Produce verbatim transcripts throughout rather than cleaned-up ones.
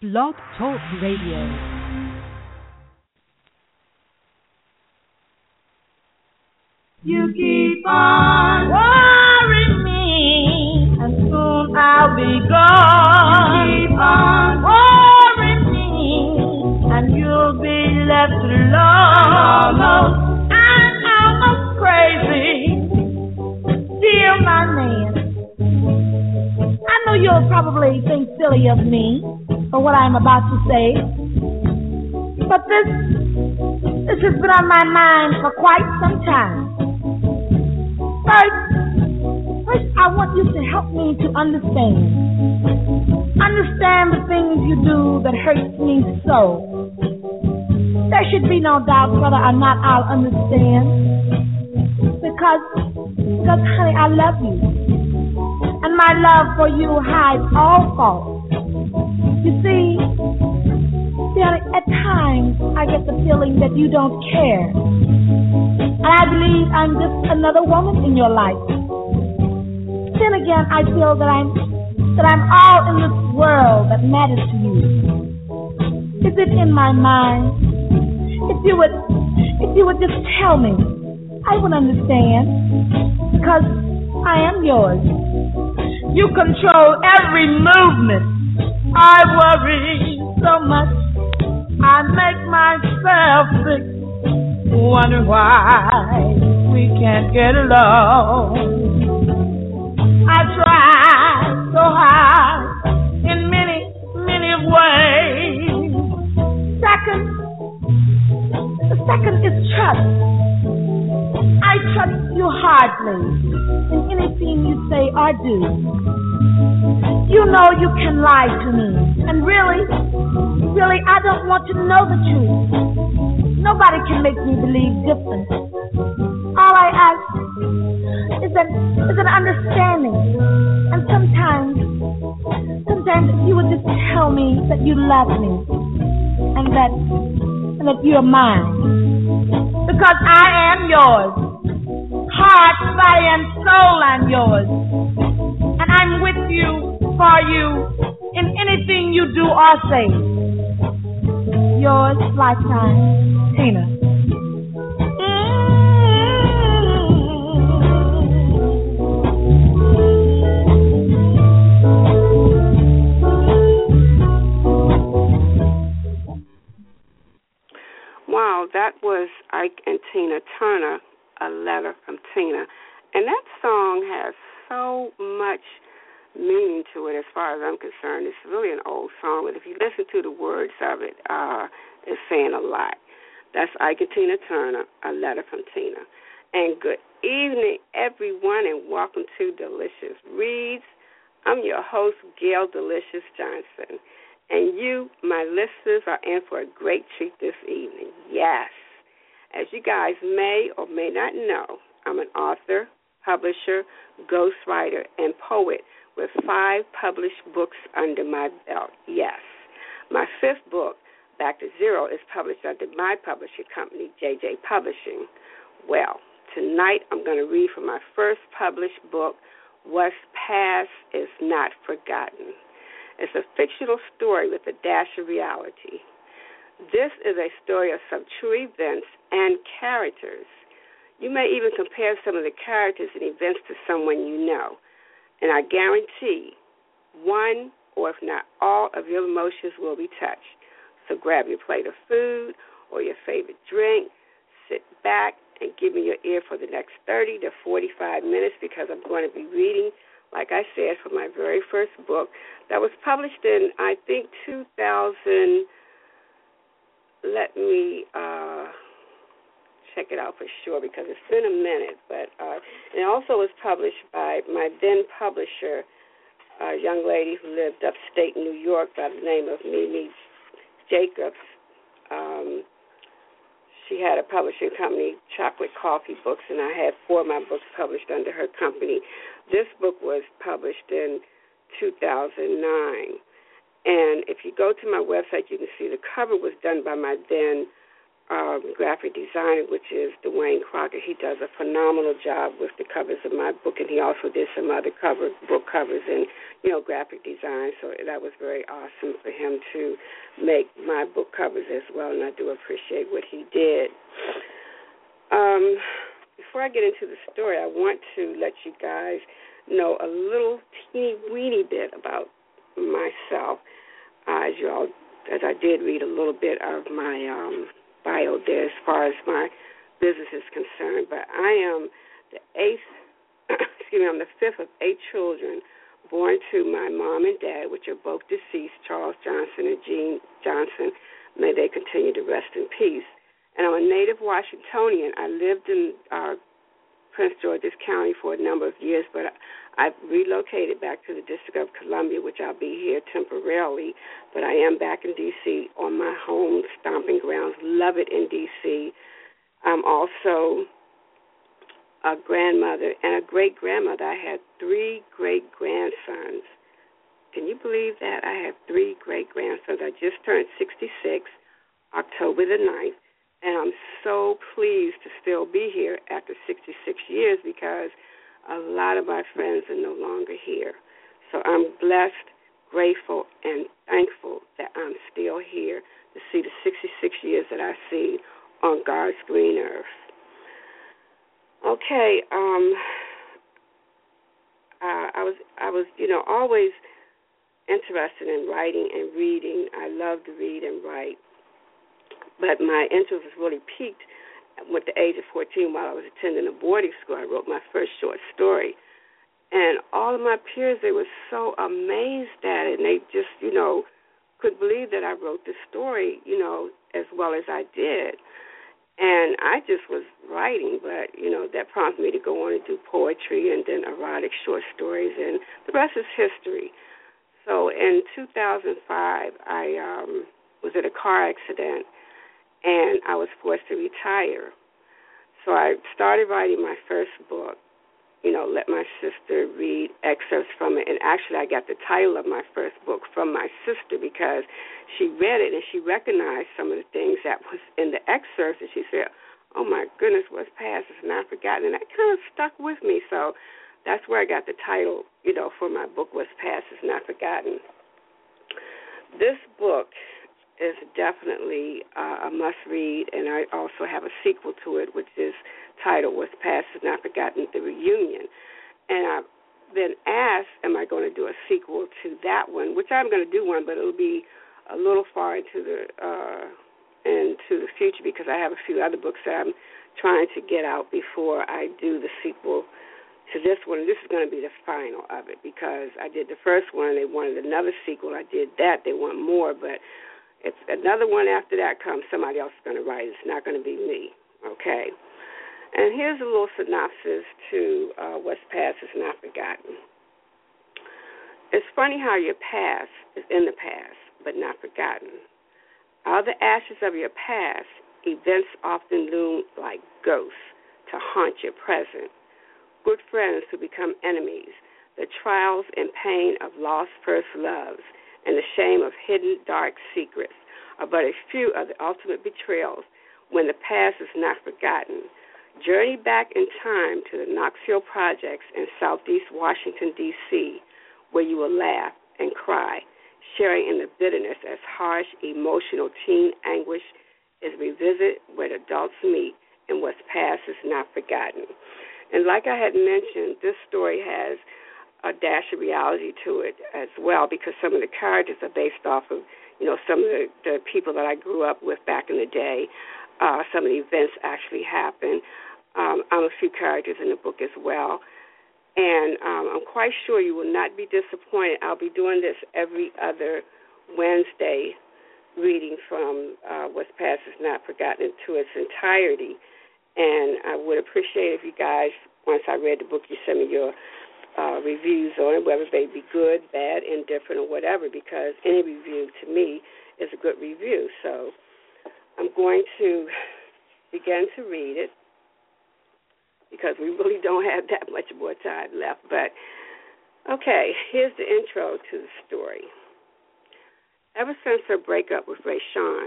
Blog Talk Radio. You keep on worrying me, and soon I'll be gone. You keep on worrying me, and you'll be left alone. Almost, I'm almost crazy. Dear my man, I know you'll probably think silly of me for what I'm about to say, but this this has been on my mind for quite some time. First, first I want you to help me to understand. Understand the things you do that hurt me so. There should be no doubt whether or not I'll understand. Because, because honey, I love you. And my love for you hides all fault. You see, Danny, at times I get the feeling that you don't care. And I believe I'm just another woman in your life. Then again, I feel that I'm that I'm all in this world that matters to you. Is it in my mind? If you would if you would just tell me, I would understand. Because I am yours. You control every movement. I worry so much. I make myself sick. Wonder why we can't get along. I try so hard in many, many ways. Second, the second is trust. I trust you hardly in anything you say or do. You know you can lie to me, and really, really, I don't want to know the truth. Nobody can make me believe different. All I ask is an, is an understanding. And sometimes, sometimes you would just tell me that you love me and that, and that you're mine. Because I am yours. Heart, body, and soul, I'm yours. And I'm with you, for you, in anything you do or say. Yours, lifetime, Tina. Wow, that was Ike and Tina Turner, A Letter from Tina. And that song has so much meaning to it as far as I'm concerned. It's really an old song, but if you listen to the words of it, uh, it's saying a lot. That's Ike and Tina Turner, A Letter from Tina. And good evening, everyone, and welcome to Delicious Reads. I'm your host, Gail Delicious Johnson. And you, my listeners, are in for a great treat this evening. Yes. As you guys may or may not know, I'm an author, publisher, ghostwriter, and poet with five published books under my belt. Yes. My fifth book, Back to Zero, is published under my publishing company, J J Publishing. Well, tonight I'm going to read from my first published book, What's Past is Not Forgotten. It's a fictional story with a dash of reality. This is a story of some true events and characters. You may even compare some of the characters and events to someone you know. And I guarantee one, or if not all, of your emotions will be touched. So grab your plate of food or your favorite drink, sit back, and give me your ear for the next thirty to forty-five minutes because I'm going to be reading, like I said, from my very first book that was published in, I think, two thousand. Let me uh, check it out for sure because it's been a minute. But uh, it also was published by my then publisher, a young lady who lived upstate New York by the name of Mimi Jacobs. Um, she had a publishing company, Chocolate Coffee Books, and I had four of my books published under her company. This book was published in two thousand nine. And if you go to my website, you can see the cover was done by my then um, graphic designer, which is Dwayne Crockett. He does a phenomenal job with the covers of my book, and he also did some other cover book covers and, you know, graphic design. So that was very awesome for him to make my book covers as well, and I do appreciate what he did. Um, before I get into the story, I want to let you guys know a little teeny weeny bit about myself. Uh, as you all, as I did read a little bit of my um, bio there as far as my business is concerned, but I am the eighth, excuse me, I'm the fifth of eight children born to my mom and dad, which are both deceased, Charles Johnson and Jean Johnson. May they continue to rest in peace. And I'm a native Washingtonian. I lived in uh, Prince George's County for a number of years, but I've relocated back to the District of Columbia, which I'll be here temporarily, but I am back in D C on my home stomping grounds. Love it in D C. I'm also a grandmother and a great-grandmother. I had three great-grandsons. Can you believe that? I have three great-grandsons. I just turned sixty-six, October the ninth. And I'm so pleased to still be here after sixty-six years because a lot of my friends are no longer here. So I'm blessed, grateful, and thankful that I'm still here to see the sixty-six years that I've seen on God's green earth. Okay, um, uh, I was, I was, you know, always interested in writing and reading. I love to read and write. But my interest was really piqued at the age of fourteen while I was attending a boarding school. I wrote my first short story. And all of my peers, they were so amazed at it, and they just, you know, couldn't believe that I wrote this story, you know, as well as I did. And I just was writing, but, you know, that prompted me to go on and do poetry and then erotic short stories, and the rest is history. So in two thousand five, I um, was in a car accident, and I was forced to retire. So I started writing my first book, you know, let my sister read excerpts from it. And actually I got the title of my first book from my sister because she read it and she recognized some of the things that was in the excerpts. And she said, oh, my goodness, what's past is not forgotten. And that kind of stuck with me. So that's where I got the title, you know, for my book, What's Past is Not Forgotten. This book is definitely uh, a must-read, and I also have a sequel to it, which is titled What's Past is Not Forgotten, The Reunion. And I've been asked, am I going to do a sequel to that one, which I'm going to do one, but it'll be a little far into the uh, into the future because I have a few other books that I'm trying to get out before I do the sequel to this one. And this is going to be the final of it because I did the first one, they wanted another sequel. I did that, they want more, but if another one after that comes, somebody else is going to write it. It's not going to be me, okay? And here's a little synopsis to uh, What's Past is Not Forgotten. It's funny how your past is in the past, but not forgotten. Out of the ashes of your past, events often loom like ghosts to haunt your present. Good friends who become enemies, the trials and pain of lost first loves, and the shame of hidden dark secrets are but a few of the ultimate betrayals when the past is not forgotten. Journey back in time to the Knox Hill Projects in southeast Washington, D C, where you will laugh and cry, sharing in the bitterness as harsh, emotional teen anguish is revisit where adults meet and what's past is not forgotten. And like I had mentioned, this story has a dash of reality to it as well because some of the characters are based off of, you know, some of the, the people that I grew up with back in the day. Uh, some of the events actually happened. Um, I'm a few characters in the book as well. And um, I'm quite sure you will not be disappointed. I'll be doing this every other Wednesday, reading from uh, What's Past is Not Forgotten to its entirety. And I would appreciate if you guys, once I read the book, you send me your Uh, reviews on it, whether they be good, bad, indifferent, or whatever, because any review to me is a good review. So I'm going to begin to read it because we really don't have that much more time left. But, okay, here's the intro to the story. Ever since her breakup with Rayshawn,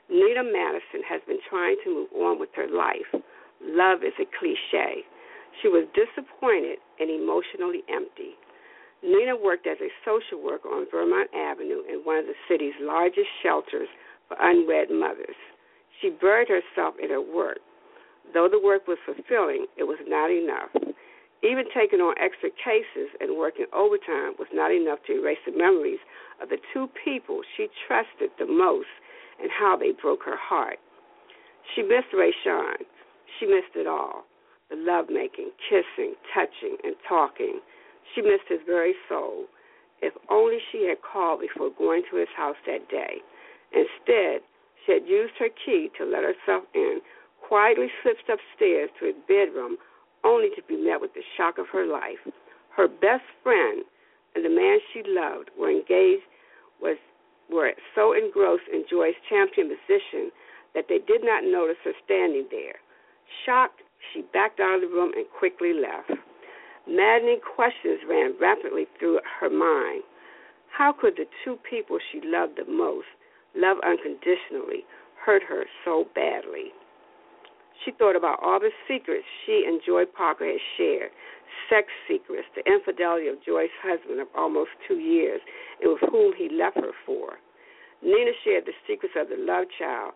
Nina Madison has been trying to move on with her life. Love is a cliche. She was disappointed and emotionally empty. Nina worked as a social worker on Vermont Avenue in one of the city's largest shelters for unwed mothers. She buried herself in her work. Though the work was fulfilling, it was not enough. Even taking on extra cases and working overtime was not enough to erase the memories of the two people she trusted the most and how they broke her heart. She missed Rayshawn. She missed it all, the lovemaking, kissing, touching, and talking. She missed his very soul. If only she had called before going to his house that day. Instead, she had used her key to let herself in, quietly slipped upstairs to his bedroom, only to be met with the shock of her life. Her best friend and the man she loved were engaged, was were so engrossed in Joy's champion position that they did not notice her standing there. Shocked, she backed out of the room and quickly left. Maddening questions ran rapidly through her mind. How could the two people she loved the most, love unconditionally, hurt her so badly? She thought about all the secrets she and Joy Parker had shared, sex secrets, the infidelity of Joy's husband of almost two years, and with whom he left her for. Nina shared the secrets of the love child,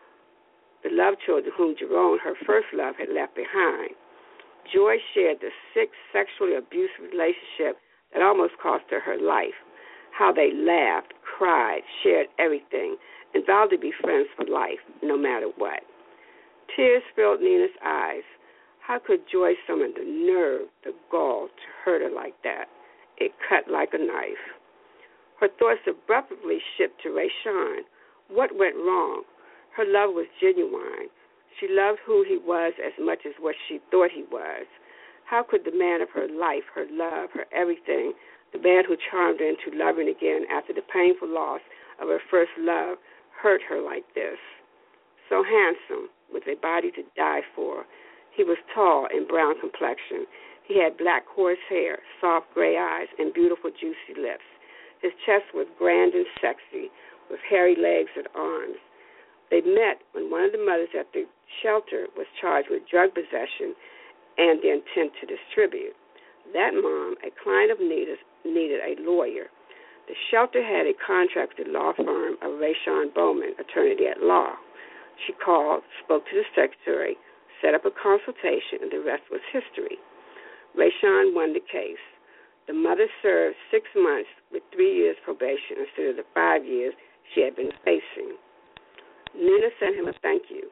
the love children whom Jerome, her first love, had left behind. Joy shared the sick, sexually abusive relationship that almost cost her her life, how they laughed, cried, shared everything, and vowed to be friends for life, no matter what. Tears filled Nina's eyes. How could Joy summon the nerve, the gall, to hurt her like that? It cut like a knife. Her thoughts abruptly shifted to Rayshawn. What went wrong? Her love was genuine. She loved who he was as much as what she thought he was. How could the man of her life, her love, her everything, the man who charmed her into loving again after the painful loss of her first love, hurt her like this? So handsome, with a body to die for. He was tall and brown complexion. He had black coarse hair, soft gray eyes, and beautiful juicy lips. His chest was grand and sexy, with hairy legs and arms. They met when one of the mothers at the shelter was charged with drug possession and the intent to distribute. That mom, a client of Nita's, needed a lawyer. The shelter had a contract with the law firm of Rayshawn Bowman, attorney at law. She called, spoke to the secretary, set up a consultation, and the rest was history. Rayshawn won the case. The mother served six months with three years probation instead of the five years she had been facing. Nina sent him a thank you,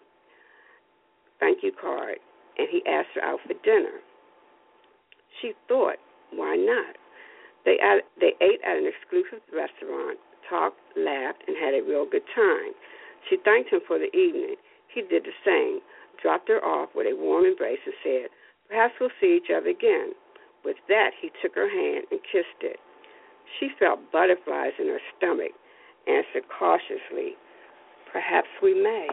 thank you card, and he asked her out for dinner. She thought, why not? They, they ate at an exclusive restaurant, talked, laughed, and had a real good time. She thanked him for the evening. He did the same, dropped her off with a warm embrace and said, perhaps we'll see each other again. With that, he took her hand and kissed it. She felt butterflies in her stomach, answered cautiously, perhaps we may.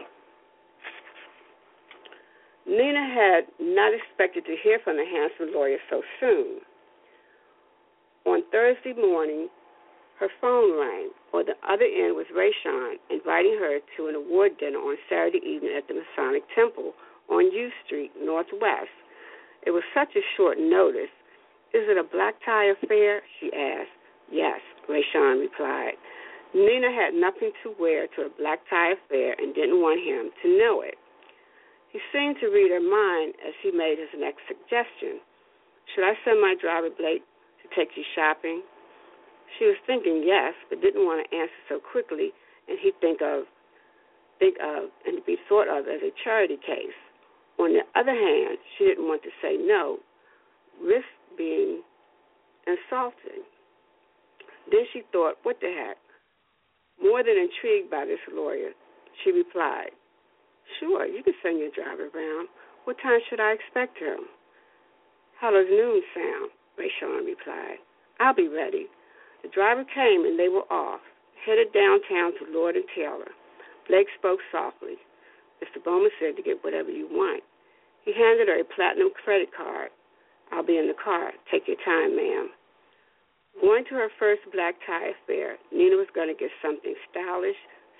Nina had not expected to hear from the handsome lawyer so soon. On Thursday morning, her phone rang. On the other end was Rayshawn, inviting her to an award dinner on Saturday evening at the Masonic Temple on U Street, Northwest. It was such a short notice. Is it a black tie affair? She asked. Yes, Rayshawn replied. Nina had nothing to wear to a black tie affair and didn't want him to know it. He seemed to read her mind as he made his next suggestion. Should I send my driver, Blake, to take you shopping? She was thinking yes, but didn't want to answer so quickly, and he'd think of, think of, and be thought of as a charity case. On the other hand, she didn't want to say no, risk being insulting. Then she thought, what the heck? More than intrigued by this lawyer, she replied, sure, you can send your driver around. What time should I expect him? How does noon sound? Rayshawn replied. I'll be ready. The driver came and they were off, headed downtown to Lord and Taylor. Blake spoke softly. Mister Bowman said to get whatever you want. He handed her a platinum credit card. I'll be in the car. Take your time, ma'am. Going to her first black tie affair, Nina was going to get something stylish,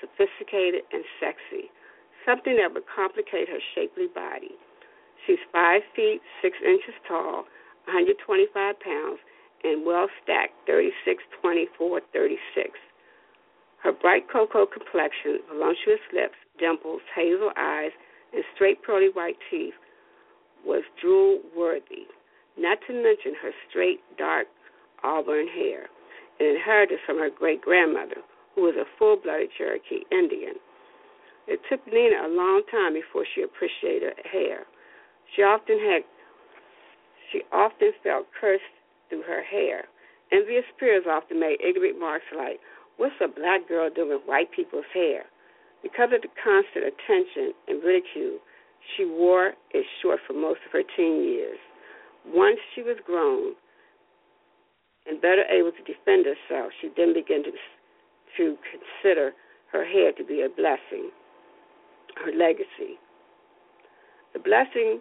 sophisticated, and sexy, something that would complicate her shapely body. She's five feet, six inches tall, one hundred twenty-five pounds, and well-stacked, thirty-six, twenty-four, thirty-six. Her bright cocoa complexion, voluptuous lips, dimples, hazel eyes, and straight pearly white teeth was drool-worthy, not to mention her straight, dark auburn hair, an inheritance from her great-grandmother, who was a full-blooded Cherokee Indian. It took Nina a long time before she appreciated her hair. She often had, she often felt cursed through her hair. Envious peers often made ignorant remarks like, "What's a black girl doing with white people's hair?" Because of the constant attention and ridicule, she wore it short for most of her teen years. Once she was grown and better able to defend herself, she then began to, to consider her hair to be a blessing, her legacy. The blessing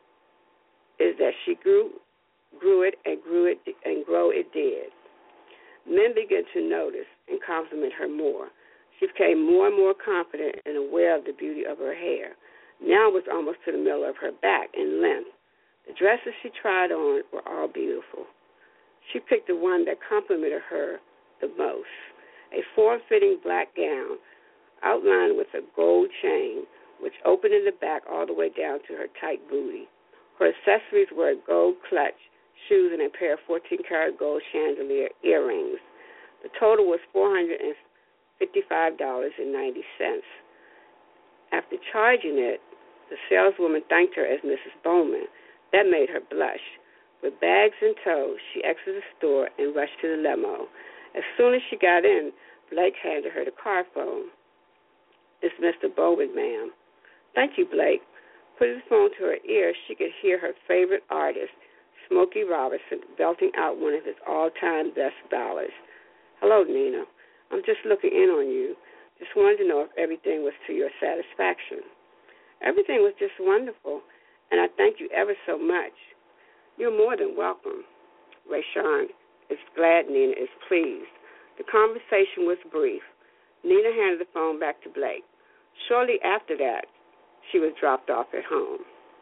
is that she grew grew it and grew it and grow it did. Men began to notice and compliment her more. She became more and more confident and aware of the beauty of her hair. Now it was almost to the middle of her back in length. The dresses she tried on were all beautiful. She picked the one that complimented her the most, a form-fitting black gown outlined with a gold chain, which opened in the back all the way down to her tight booty. Her accessories were a gold clutch, shoes, and a pair of fourteen-karat gold chandelier earrings. The total was four hundred fifty-five dollars and ninety cents. After charging it, the saleswoman thanked her as Missus Bowman. That made her blush. With bags in tow, she exited the store and rushed to the limo. As soon as she got in, Blake handed her the car phone. "It's Mister Bowman, ma'am." "Thank you, Blake." Putting the phone to her ear, she could hear her favorite artist, Smokey Robinson, belting out one of his all-time best ballads. "Hello, Nina. I'm just looking in on you. Just wanted to know if everything was to your satisfaction." "Everything was just wonderful, and I thank you ever so much." "You're more than welcome." Rayshawn is glad Nina is pleased. The conversation was brief. Nina handed the phone back to Blake. Shortly after that, she was dropped off at home.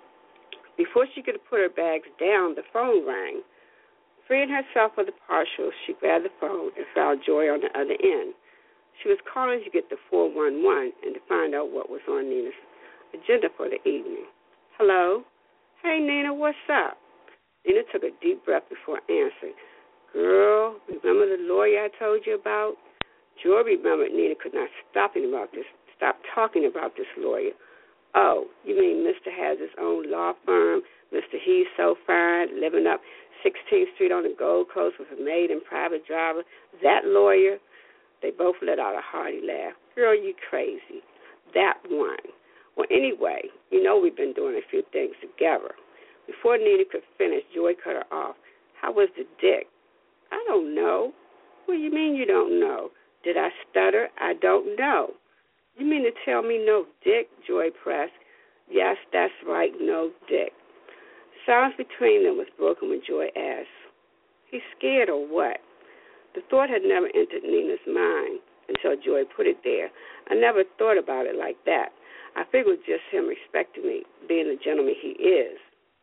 Before she could put her bags down, the phone rang. Freeing herself of the partial, she grabbed the phone and found Joy on the other end. She was calling to get the four one one and to find out what was on Nina's agenda for the evening. "Hello?" "Hey, Nina, what's up?" Nina took a deep breath before answering. "Girl, remember the lawyer I told you about?" Joy remembered Nina could not stop about this, stop talking about this lawyer. "Oh, you mean Mister has his own law firm, Mister He's So Fine, living up sixteenth Street on the Gold Coast with a maid and private driver, that lawyer?" They both let out a hearty laugh. "Girl, you crazy. That one. Well, anyway, you know we've been doing a few things together." Before Nina could finish, Joy cut her off. "How was the dick?" "I don't know." "What do you mean you don't know?" "Did I stutter? I don't know." "You mean to tell me no dick?" Joy pressed. "Yes, that's right, no dick." Silence between them was broken when Joy asked, "He's scared or what?" The thought had never entered Nina's mind until Joy put it there. "I never thought about it like that. I figured it was just him respecting me, being the gentleman he is."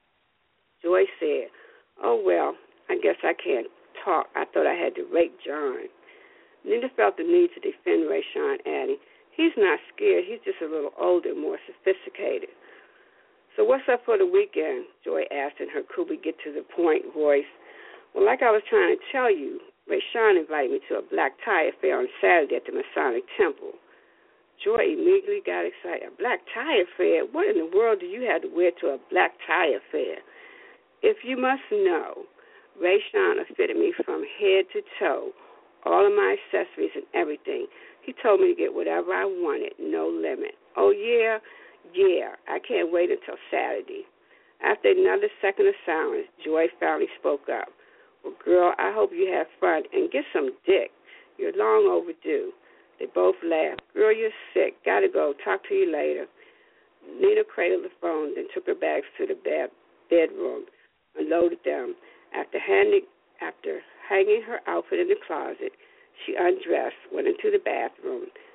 Joy said, "Oh, well, I guess I can't talk. I thought I had to rape John." Nina felt the need to defend Rayshawn, adding, "He's not scared. He's just a little older, more sophisticated." "So what's up for the weekend?" Joy asked in her cool, get-to-the-point voice. "Well, like I was trying to tell you, Rayshawn invited me to a black tie affair on Saturday at the Masonic Temple." Joy immediately got excited. "A black tie affair? What in the world do you have to wear to a black tie affair?" "If you must know, Rayshawn fitted me from head to toe, all of my accessories and everything. He told me to get whatever I wanted, no limit." "Oh, yeah? Yeah, I can't wait until Saturday." After another second of silence, Joy finally spoke up. "Well, girl, I hope you have fun and get some dick. You're long overdue." They both laughed. "Girl, you're sick. Gotta go. Talk to you later." Nina cradled the phone, then took her bags to the bed, bedroom, unloaded them. After, handing, after hanging her outfit in the closet, she undressed, went into the bathroom,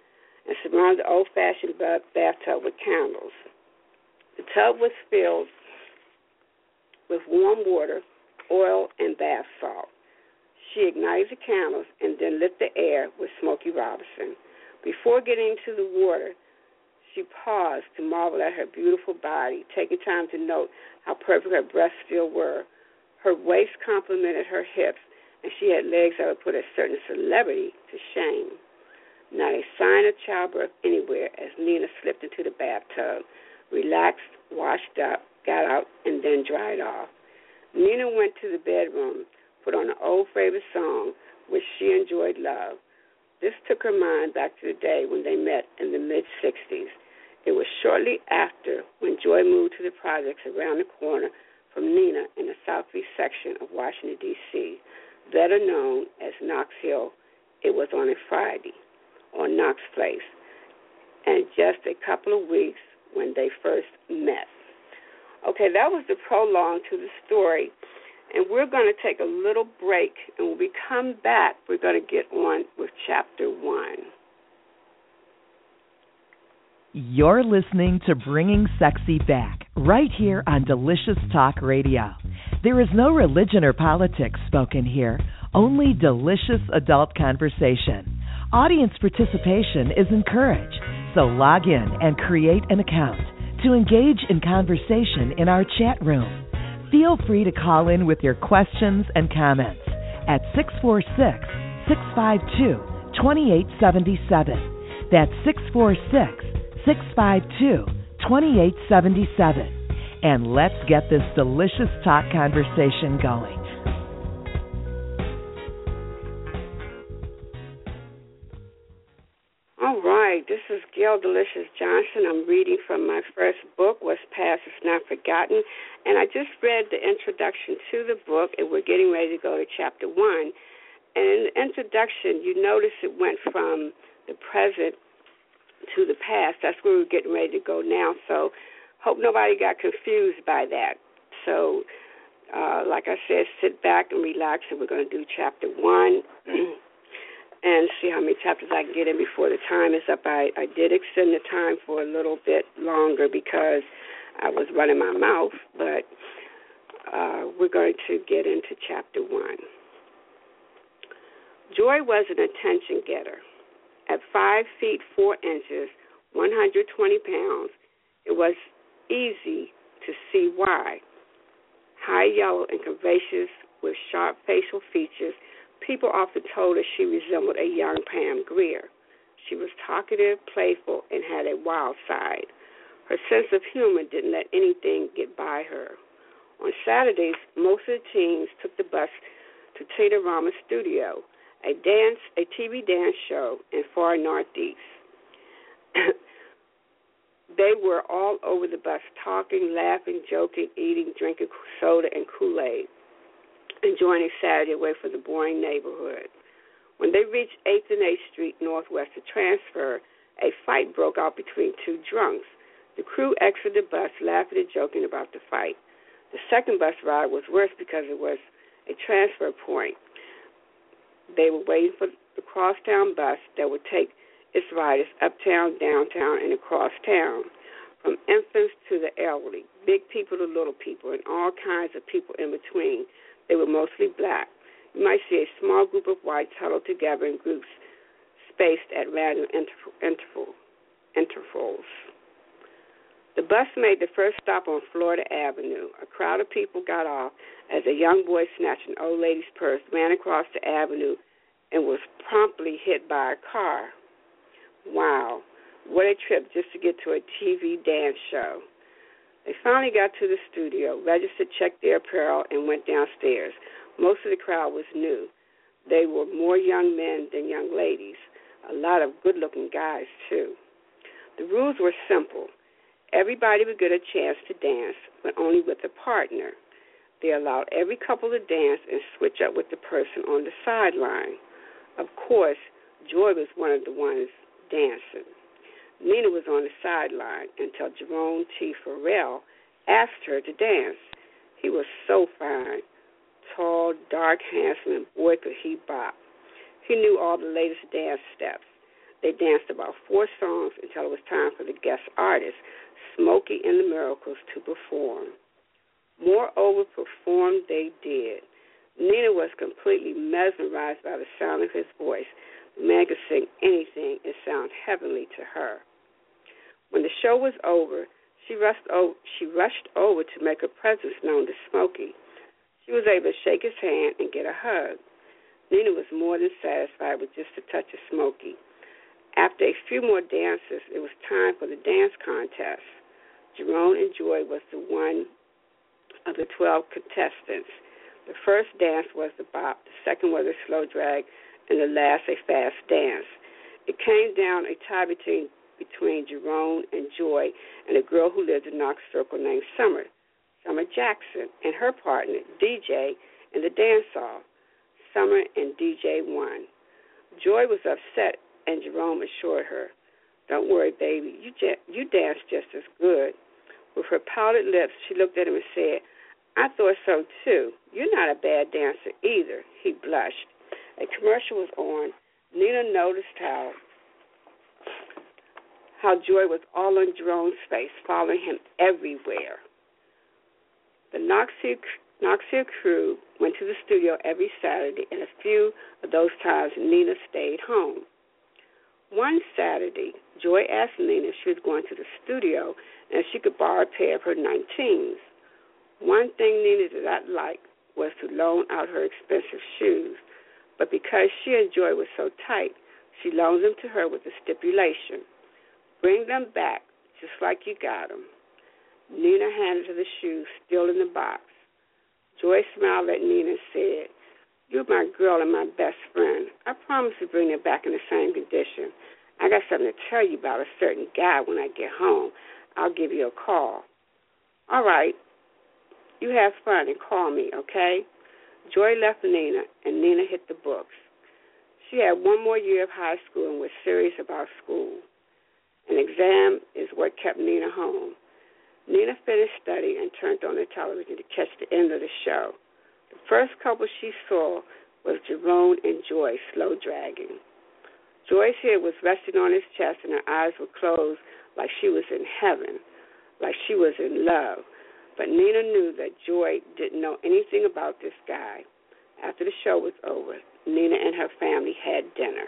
and surrounded the old-fashioned bathtub with candles. The tub was filled with warm water, oil, and bath salt. She ignited the candles and then lit the air with Smokey Robinson. Before getting into the water, she paused to marvel at her beautiful body, taking time to note how perfect her breasts still were. Her waist complemented her hips, and she had legs that would put a certain celebrity to shame. Not a sign of childbirth anywhere as Nina slipped into the bathtub, relaxed, washed up, got out, and then dried off. Nina went to the bedroom, put on an old favorite song, which she enjoyed love. This took her mind back to the day when they met in the mid-sixties. It was shortly after when Joy moved to the projects around the corner from Nina in the southeast section of Washington, D C, better known as Knox Hill. It was on a Friday, on Knox Place, and just a couple of weeks when they first met. Okay, that was the prologue to the story, and we're going to take a little break, and when we come back, we're going to get on with Chapter one. You're listening to Bringing Sexy Back, right here on Delicious Talk Radio. There is no religion or politics spoken here, only delicious adult conversation. Audience participation is encouraged, so log in and create an account to engage in conversation in our chat room. Feel free to call in with your questions and comments at six four six, six five two, two eight seven seven. That's six four six, six five two, two eight seven seven. And let's get this delicious talk conversation going. All right, this is Gail Delicious Johnson. I'm reading from my first book, What's Past Is Not Forgotten. And I just read the introduction to the book, and we're getting ready to go to Chapter one. And in the introduction, you notice it went from the present to the past. That's where we're getting ready to go now. So hope nobody got confused by that. So, uh, like I said, sit back and relax, and we're going to do Chapter one. And see how many chapters I can get in before the time is up. I, I did extend the time for a little bit longer because I was running my mouth, but uh, we're going to get into Chapter one. Joy was an attention getter. At five feet four inches, one hundred twenty pounds, it was easy to see why. High yellow and curvaceous with sharp facial features, people often told her she resembled a young Pam Grier. She was talkative, playful, and had a wild side. Her sense of humor didn't let anything get by her. On Saturdays, most of the teens took the bus to Tina Rama's studio, a dance, a T V dance show in far northeast. They were all over the bus, talking, laughing, joking, eating, drinking soda and Kool-Aid, enjoying a Saturday away from the boring neighborhood. When they reached eighth and eighth Street Northwest to transfer, a fight broke out between two drunks. The crew exited the bus, laughing and joking about the fight. The second bus ride was worse because it was a transfer point. They were waiting for the crosstown bus that would take its riders uptown, downtown, and across town. From infants to the elderly, big people to little people, and all kinds of people in between. They were mostly black. You might see a small group of whites huddled together in groups spaced at random interval, interval, intervals. The bus made the first stop on Florida Avenue. A crowd of people got off as a young boy snatched an old lady's purse, ran across the avenue, and was promptly hit by a car. Wow, what a trip just to get to a T V dance show. They finally got to the studio, registered, checked their apparel, and went downstairs. Most of the crowd was new. They were more young men than young ladies, a lot of good-looking guys, too. The rules were simple. Everybody would get a chance to dance, but only with a partner. They allowed every couple to dance and switch up with the person on the sideline. Of course, Joy was one of the ones dancing. Nina was on the sideline until Jerome T. Farrell asked her to dance. He was so fine, tall, dark, handsome, and boy could he bop. He knew all the latest dance steps. They danced about four songs until it was time for the guest artist, Smokey and the Miracles, to perform. Moreover, perform they did. Nina was completely mesmerized by the sound of his voice. The man could sing anything and sound heavenly to her. When the show was over, she rushed over, she rushed over to make her presence known to Smokey. She was able to shake his hand and get a hug. Nina was more than satisfied with just a touch of Smokey. After a few more dances, it was time for the dance contest. Jerome and Joy was the one of the twelve contestants. The first dance was the bop, the second was a slow drag, and the last a fast dance. It came down a tie between between Jerome and Joy and a girl who lived in Knox Circle named Summer, Summer Jackson, and her partner, D J, in the dance hall. Summer and D J won. Joy was upset, and Jerome assured her, "Don't worry, baby, you, j- you dance just as good." With her pouted lips, she looked at him and said, "I thought so, too. You're not a bad dancer either." He blushed. A commercial was on. Nina noticed how how Joy was all on Jerome's face, following him everywhere. The Knoxville, Knoxville crew went to the studio every Saturday, and a few of those times Nina stayed home. One Saturday, Joy asked Nina if she was going to the studio and if she could borrow a pair of her nineteens. One thing Nina did not like was to loan out her expensive shoes, but because she and Joy were so tight, she loaned them to her with a stipulation: bring them back just like you got them. Nina handed her the shoes, still in the box. Joy smiled at Nina and said, "You're my girl and my best friend. I promise to bring them back in the same condition. I got something to tell you about a certain guy when I get home. I'll give you a call." "All right. You have fun and call me, okay?" Joy left Nina, and Nina hit the books. She had one more year of high school and was serious about school. An exam is what kept Nina home. Nina finished studying and turned on the television to catch the end of the show. The first couple she saw was Jerome and Joy slow dragging. Joy's head was resting on his chest and her eyes were closed like she was in heaven, like she was in love. But Nina knew that Joy didn't know anything about this guy. After the show was over, Nina and her family had dinner.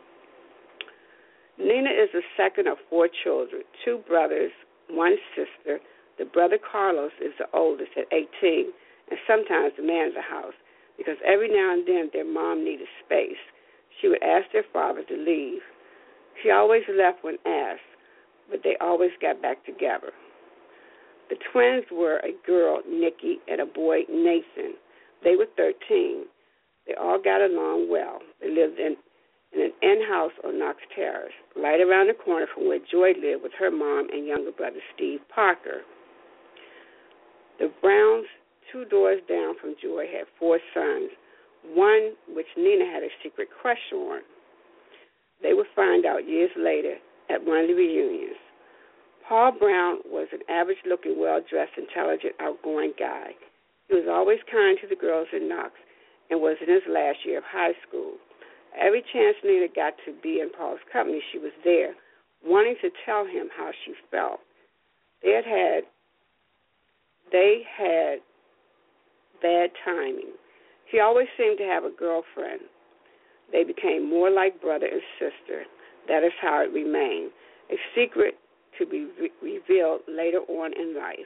Nina is the second of four children, two brothers, one sister. The brother Carlos is the oldest at eighteen and sometimes the man of the house because every now and then their mom needed space. She would ask their father to leave. She always left when asked, but they always got back together. The twins were a girl, Nikki, and a boy, Nathan. They were thirteen. They all got along well. They lived in, in an in-house on Knox Terrace, right around the corner from where Joy lived with her mom and younger brother, Steve Parker. The Browns, two doors down from Joy, had four sons, one which Nina had a secret crush on. They would find out years later at one of the reunions. Paul Brown was an average-looking, well-dressed, intelligent, outgoing guy. He was always kind to the girls in Knox and was in his last year of high school. Every chance Nina got to be in Paul's company, she was there, wanting to tell him how she felt. They had had, they had bad timing. He always seemed to have a girlfriend. They became more like brother and sister. That is how it remained, a secret to be re- revealed later on in life.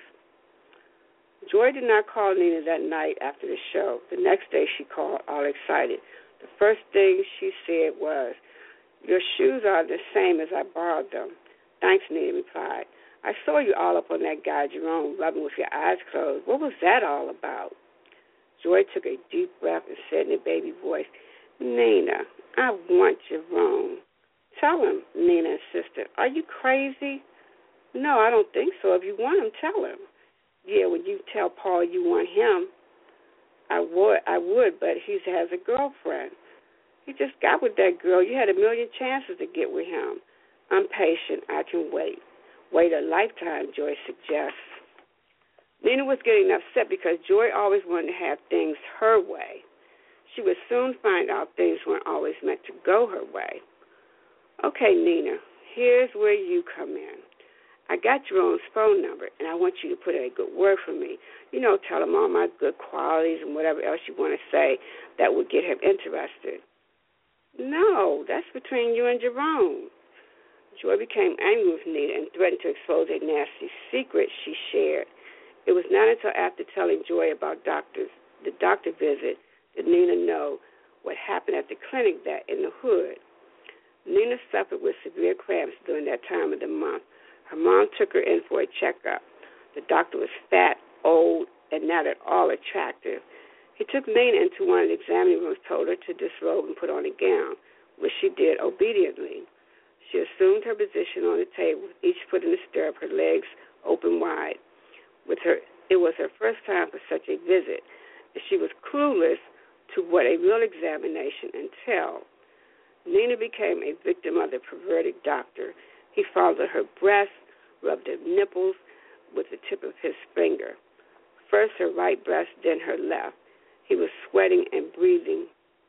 Joy did not call Nina that night after the show. The next day she called, all excited. The first thing she said was, "Your shoes are the same as I borrowed them." "Thanks," Nina replied. "I saw you all up on that guy Jerome rubbing with your eyes closed. What was that all about?" Joy took a deep breath and said in a baby voice, "Nina, I want Jerome." "Tell him," Nina insisted. "Are you crazy?" "No, I don't think so. If you want him, tell him." "Yeah, when you tell Paul you want him, I would, I would, but he has a girlfriend. He just got with that girl. You had a million chances to get with him." "I'm patient. I can wait." "Wait a lifetime," Joy suggests. Nina was getting upset because Joy always wanted to have things her way. She would soon find out things weren't always meant to go her way. Okay, Nina, here's where you come in. I got Jerome's phone number, and I want you to put in a good word for me. You know, tell him all my good qualities and whatever else you want to say that would get him interested. No, that's between you and Jerome. Joy became angry with Nina and threatened to expose a nasty secret she shared. It was not until after telling Joy about doctors, the doctor visit did Nina know what happened at the clinic that in the hood. Nina suffered with severe cramps during that time of the month. Her mom took her in for a checkup. The doctor was fat, old, and not at all attractive. He took Nina into one of the examining rooms, told her to disrobe and put on a gown, which she did obediently. She assumed her position on the table, each foot in the stirrup, her legs open wide. With her, it was her first time for such a visit, and she was clueless to what a real examination entailed. Nina became a victim of the perverted doctor. He fondled her breasts, rubbed her nipples with the tip of his finger. First her right breast, then her left. He was sweating and breathing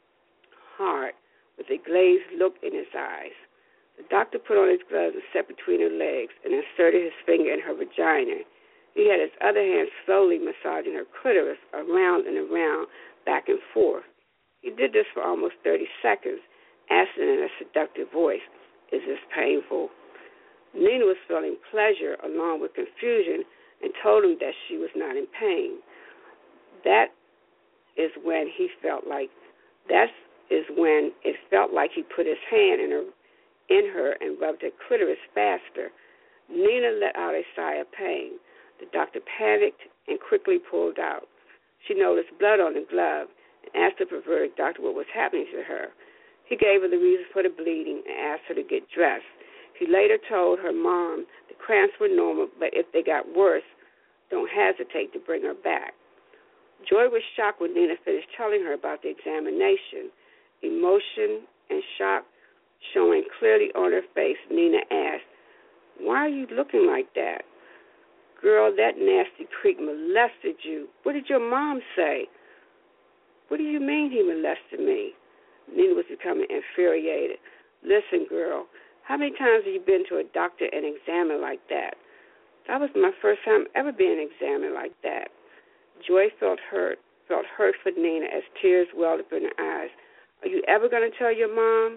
hard, with a glazed look in his eyes. The doctor put on his gloves and sat between her legs and inserted his finger in her vagina. He had his other hand slowly massaging her clitoris around and around, back and forth. He did this for almost thirty seconds, asking in a seductive voice, "Is this painful?" Nina was feeling pleasure along with confusion and told him that she was not in pain. That is when he felt like, that is when it felt like he put his hand in her in her and rubbed her clitoris faster. Nina let out a sigh of pain. The doctor panicked and quickly pulled out. She noticed blood on the glove and asked the perverted doctor what was happening to her. He gave her the reason for the bleeding and asked her to get dressed. He later told her mom the cramps were normal, but if they got worse, don't hesitate to bring her back. Joy was shocked when Nina finished telling her about the examination. Emotion and shock showing clearly on her face, Nina asked, "Why are you looking like that?" "Girl, that nasty creep molested you. What did your mom say?" "What do you mean he molested me?" Nina was becoming infuriated. "Listen, girl, how many times have you been to a doctor and examined like that?" "That was my first time ever being examined like that." Joy felt hurt, felt hurt for Nina as tears welled up in her eyes. "Are you ever going to tell your mom?"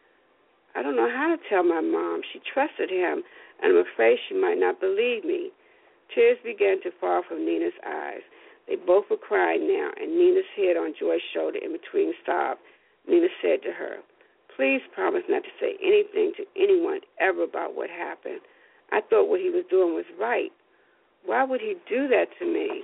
"I don't know how to tell my mom. She trusted him, and I'm afraid she might not believe me." Tears began to fall from Nina's eyes. They both were crying now, and Nina's head on Joy's shoulder in between sobs. Nina said to her, "Please promise not to say anything to anyone ever about what happened. I thought what he was doing was right. Why would he do that to me?"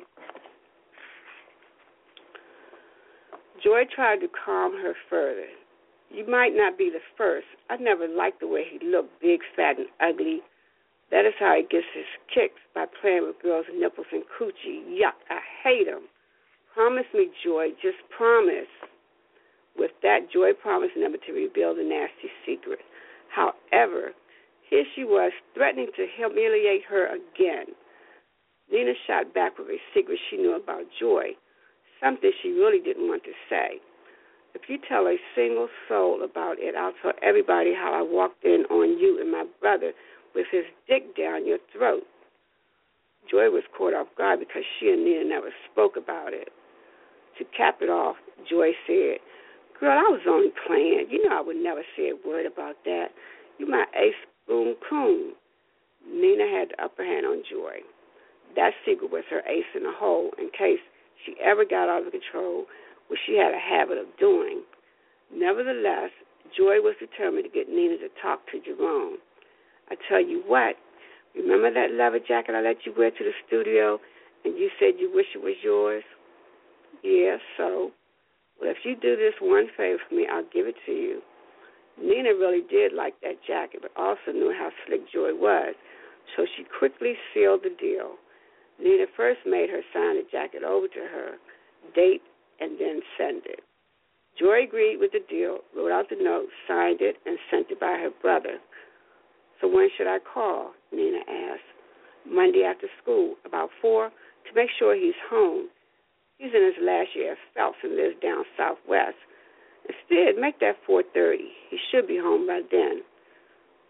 Joy tried to calm her further. "You might not be the first. I never liked the way he looked, big, fat, and ugly. That is how he gets his kicks, by playing with girls' nipples and coochie. Yuck, I hate him. Promise me, Joy, just promise." With that, Joy promised never to reveal the nasty secret. However, here she was threatening to humiliate her again. Nina shot back with a secret she knew about Joy, something she really didn't want to say. "If you tell a single soul about it, I'll tell everybody how I walked in on you and my brother with his dick down your throat." Joy was caught off guard because she and Nina never spoke about it. To cap it off, Joy said, "Girl, I was only playing. You know I would never say a word about that. You my ace boom coon." Nina had the upper hand on Joy. That secret was her ace in the hole in case she ever got out of control, which she had a habit of doing. Nevertheless, Joy was determined to get Nina to talk to Jerome. "I tell you what, remember that leather jacket I let you wear to the studio and you said you wish it was yours?" "Yeah, so? Well, if you do this one favor for me, I'll give it to you." Nina really did like that jacket, but also knew how slick Joy was, so she quickly sealed the deal. Nina first made her sign the jacket over to her, date, and then send it. Joy agreed with the deal, wrote out the note, signed it, and sent it by her brother. "So when should I call?" Nina asked. "Monday after school, about four, to make sure he's home. He's in his last year of Phelps and lives down southwest. Instead, make that four thirty. He should be home by then."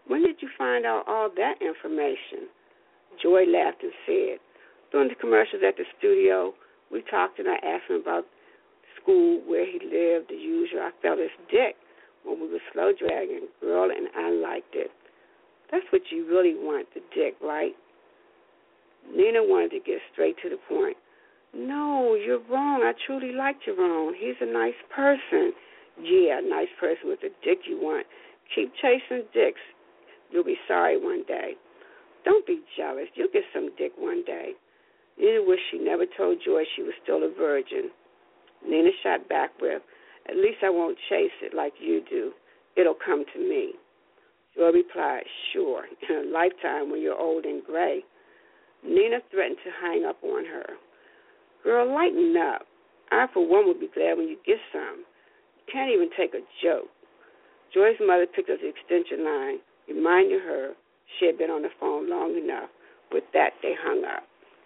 When did you find out all that information? Joy laughed and said, during the commercials at the studio, we talked and I asked him about school, where he lived, the usual. I felt his dick when we were slow dragging, girl, and I liked it. That's what you really want, the dick, right? Nina wanted to get straight to the point. No, you're wrong. I truly like Jerome. He's a nice person. Yeah, a nice person with the dick you want. Keep chasing dicks. You'll be sorry one day. Don't be jealous. You'll get some dick one day. Nina wished she never told Joy she was still a virgin. Nina shot back with, at least I won't chase it like you do. It'll come to me. Joy replied, sure, in a lifetime when you're old and gray. Nina threatened to hang up on her. Girl, lighten up. I, for one, would be glad when you get some. You can't even take a joke. Joy's mother picked up the extension line, reminding her she had been on the phone long enough. With that, they hung up.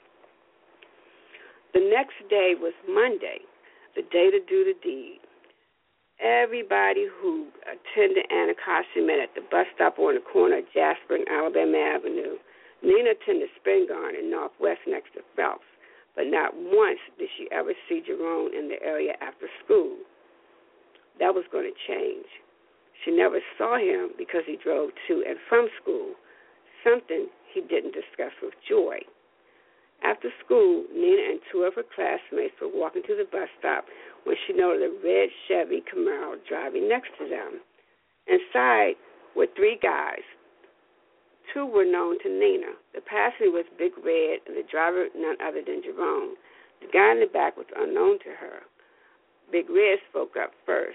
The next day was Monday, the day to do the deed. Everybody who attended Anacostia met at the bus stop on the corner of Jasper and Alabama Avenue. Nina attended Spingarn in Northwest next to Phelps, but not once did she ever see Jerome in the area after school. That was going to change. She never saw him because he drove to and from school, something he didn't discuss with Joy. After school, Nina and two of her classmates were walking to the bus stop when she noticed a red Chevy Camaro driving next to them. Inside were three guys. Two were known to Nina. The passenger was Big Red, and the driver none other than Jerome. The guy in the back was unknown to her. Big Red spoke up first.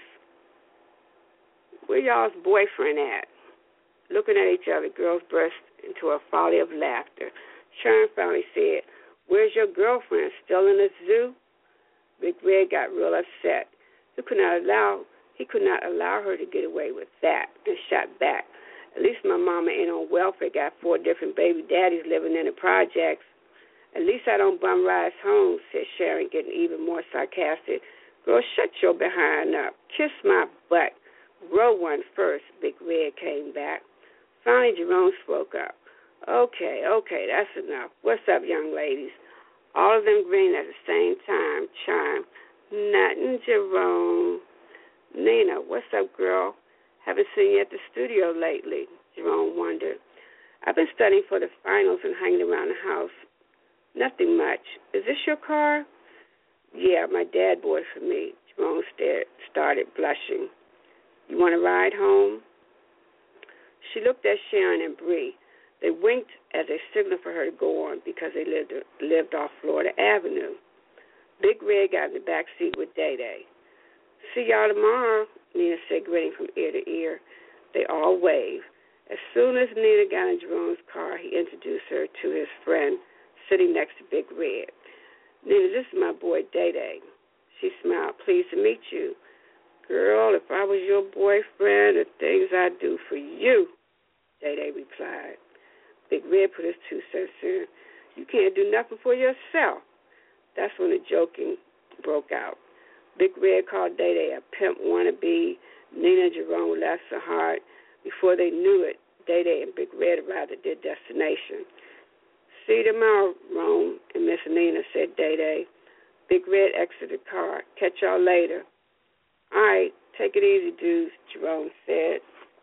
Where y'all's boyfriend at? Looking at each other, girls burst into a volley of laughter. Sharon finally said, where's your girlfriend? Still in the zoo? Big Red got real upset. He could not allow he could not allow her to get away with that and shot back. At least my mama ain't on welfare, got four different baby daddies living in the projects. At least I don't bum rides home, said Sharon, getting even more sarcastic. Girl, shut your behind up. Kiss my butt. Grow one first, Big Red came back. Finally, Jerome spoke up. Okay, okay, that's enough. What's up, young ladies? All of them grinned at the same time, chimed. Nothing, Jerome. Nina, what's up, girl? Haven't seen you at the studio lately, Jerome wondered. I've been studying for the finals and hanging around the house. Nothing much. Is this your car? Yeah, my dad bought it for me. Jerome stared, started blushing. You want to ride home? She looked at Sharon and Bree. They winked as a signal for her to go on because they lived lived off Florida Avenue. Big Red got in the back seat with Day Day. See y'all tomorrow, Nina said, grinning from ear to ear. They all waved. As soon as Nina got in Jerome's car, he introduced her to his friend sitting next to Big Red. Nina, this is my boy Day Day. She smiled. Pleased to meet you. Girl, if I was your boyfriend, the things I'd do for you, Day Day replied. Big Red put his two cents in. You can't do nothing for yourself. That's when the joking broke out. Big Red called Day Day a pimp wannabe. Nina and Jerome laughed so hard. Before they knew it, Day Day and Big Red arrived at their destination. See you tomorrow, Rome and Miss Nina, said Day Day. Big Red exited the car. Catch y'all later. All right, take it easy, dudes, Jerome said.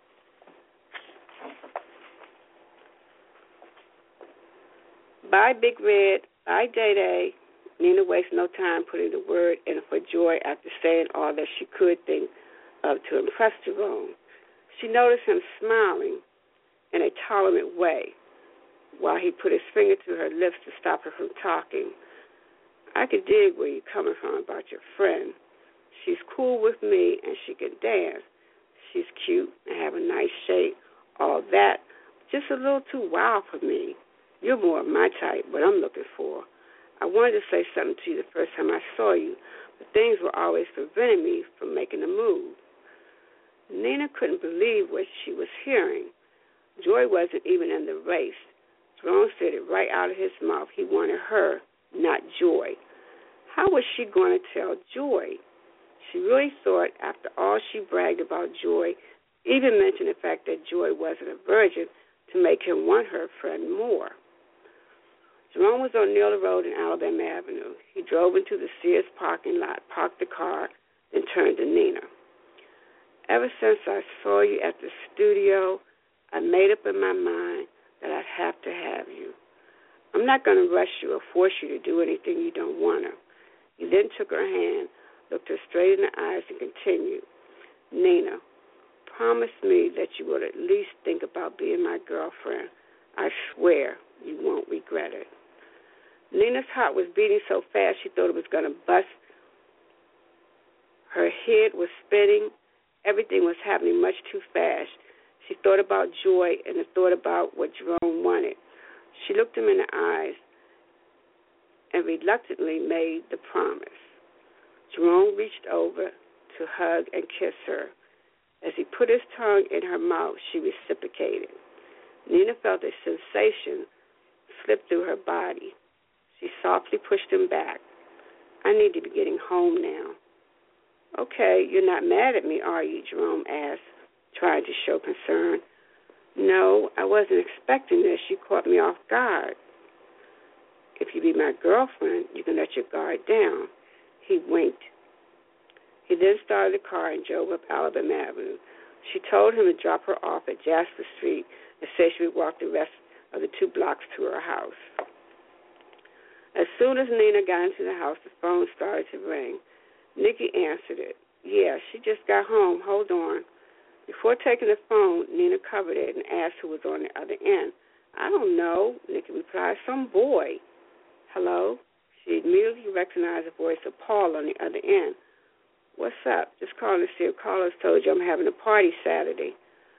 Bye, Big Red. Bye, Day Day. Nina wasted no time putting the word in for Joy after saying all that she could think of to impress Jerome. She noticed him smiling in a tolerant way while he put his finger to her lips to stop her from talking. I could dig where you're coming from about your friend. She's cool with me and she can dance. She's cute and have a nice shape, all that. Just a little too wild for me. You're more of my type, what I'm looking for. I wanted to say something to you the first time I saw you, but things were always preventing me from making a move. Nina couldn't believe what she was hearing. Joy wasn't even in the race. Jerome said it right out of his mouth. He wanted her, not Joy. How was she going to tell Joy? She really thought, after all she bragged about Joy, Even mentioned the fact that Joy wasn't a virgin to make him want her friend more. Jerome was on Neal Road and Alabama Avenue. He drove into the Sears parking lot, parked the car, then turned to Nina. Ever since I saw you at the studio, I made up in my mind that I'd have to have you. I'm not going to rush you or force you to do anything you don't want to. He then took her hand, looked her straight in the eyes, and continued, Nina, promise me that you will at least think about being my girlfriend. I swear you won't regret it. Nina's heart was beating so fast she thought it was going to bust. Her head was spinning. Everything was happening much too fast. She thought about Joy and the thought about what Jerome wanted. She looked him in the eyes and reluctantly made the promise. Jerome reached over to hug and kiss her. As he put his tongue in her mouth, she reciprocated. Nina felt a sensation slip through her body. She softly pushed him back. I need to be getting home now. Okay, you're not mad at me, are you? Jerome asked, trying to show concern. No, I wasn't expecting this. You caught me off guard. If you be my girlfriend, you can let your guard down. He winked. He then started the car and drove up Alabama Avenue. She told him to drop her off at Jasper Street and said she would walk the rest of the two blocks to her house. As soon as Nina got into the house, the phone started to ring. Nikki answered it. Yeah, she just got home. Hold on. Before taking the phone, Nina covered it and asked who was on the other end. I don't know, Nikki replied. Some boy. Hello? She immediately recognized the voice of Paul on the other end. What's up? Just calling to see if Carlos told you I'm having a party Saturday.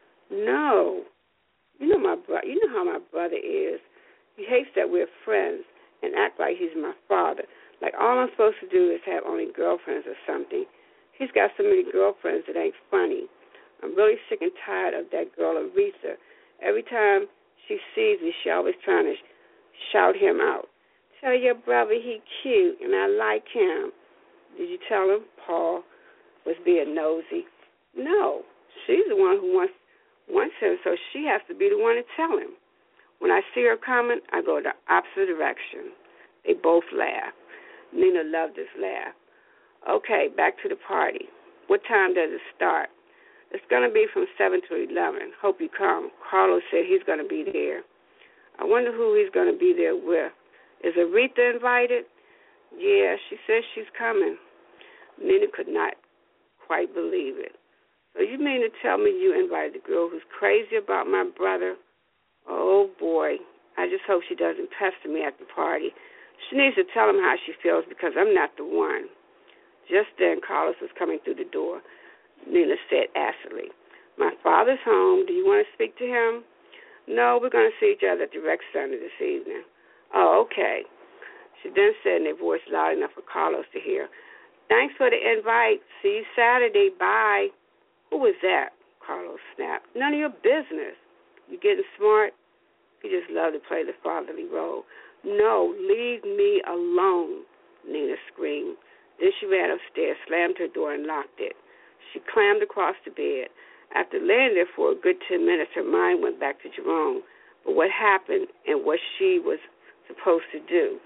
No. You know my bro- You know how my brother is. He hates that we're friends and act like he's my father. Like all I'm supposed to do is have only girlfriends or something. He's got so many girlfriends it ain't funny. I'm really sick and tired of that girl Aretha. Every time she sees me, she always trying to sh- shout him out. Tell your brother he cute and I like him. Did you tell him Paul was being nosy? No. She's the one who wants wants him, so she has to be the one to tell him. When I see her coming, I go the opposite direction. They both laugh. Nina loved this laugh. Okay, back to the party. What time does it start? It's going to be from seven to eleven. Hope you come. Carlos said he's going to be there. I wonder who he's going to be there with. Is Aretha invited? Yeah, she says she's coming. Nina could not quite believe it. So you mean to tell me you invited the girl who's crazy about my brother? Oh, boy. I just hope she doesn't pester me at the party. She needs to tell him how she feels because I'm not the one. Just then, Carlos was coming through the door. Nina said acidly, my father's home. Do you want to speak to him? No, we're going to see each other at the rec center this evening. Oh, okay. She then said in a voice loud enough for Carlos to hear, thanks for the invite. See you Saturday. Bye. Who was that? Carlos snapped. None of your business. You getting smart? You just love to play the fatherly role. No, leave me alone, Nina screamed. Then she ran upstairs, slammed her door, and locked it. She clambered across the bed. After laying there for a good ten minutes, her mind went back to Jerome, but what happened and what she was supposed to do.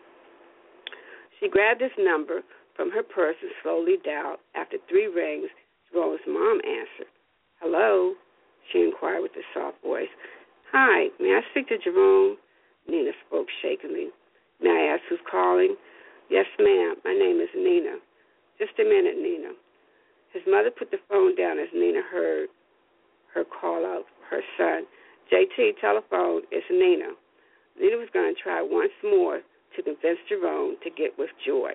She grabbed his number from her purse and slowly dialed. After three rings, Jerome's mom answered. Hello, she inquired with a soft voice. Hi, may I speak to Jerome? Nina spoke shakily. May I ask who's calling? Yes, ma'am. My name is Nina. Just a minute, Nina. His mother put the phone down as Nina heard her call out her son. J T, telephone, it's Nina. Nina was going to try once more to convince Jerome to get with Joy.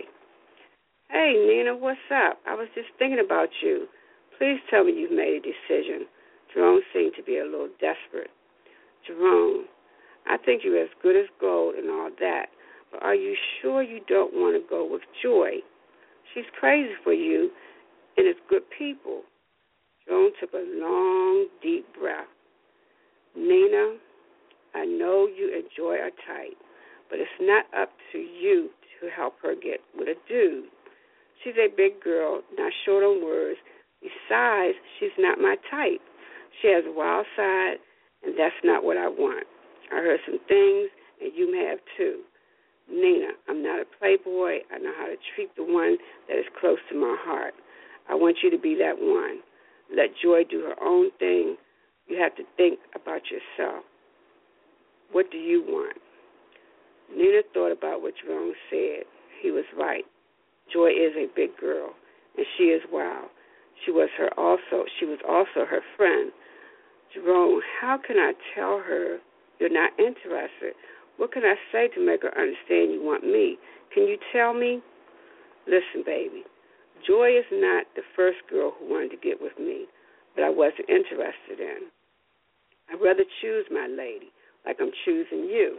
Hey, Nina, what's up? I was just thinking about you. Please tell me you've made a decision. Jerome seemed to be a little desperate. Jerome, I think you're as good as gold and all that, but are you sure you don't want to go with Joy? She's crazy for you, and it's good people. Jerome took a long, deep breath. Nina, I know you and Joy are tight, but it's not up to you to help her get with a dude. She's a big girl, not short on words. Besides, she's not my type. She has a wild side, and that's not what I want. I heard some things, and you may have too. Nina, I'm not a playboy. I know how to treat the one that is close to my heart. I want you to be that one. Let Joy do her own thing. You have to think about yourself. What do you want? Nina thought about what Jerome said. He was right. Joy is a big girl, and she is wild. She was her also. She was also her friend. Jerome, how can I tell her you're not interested? What can I say to make her understand you want me? Can you tell me? Listen, baby, Joy is not the first girl who wanted to get with me, but I wasn't interested in. I'd rather choose my lady, like I'm choosing you.